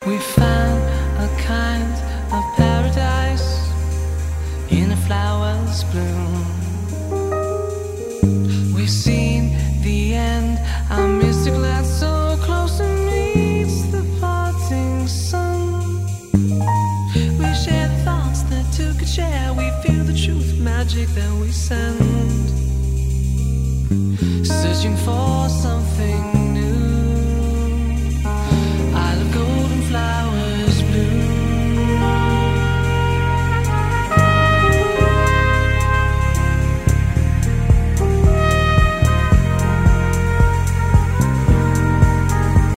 We found a kind of paradise in a flower's bloom. We've seen the end, our mystic land so close and meets the parting sun. We share the thoughts that two could share. We feel the truth, magic that we send. Searching for something